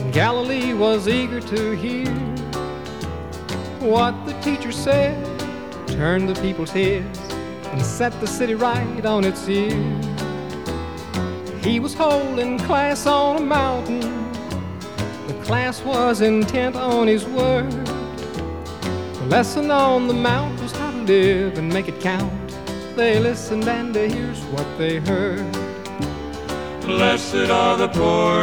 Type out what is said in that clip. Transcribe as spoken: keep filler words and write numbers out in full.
Galilee was eager to hear what the teacher said, turned the people's heads and set the city right on its ear. He was holding class on a mountain. The class was intent on his word. The lesson on the mount was how to live and make it count. They listened and here's what they heard. Blessed are the poor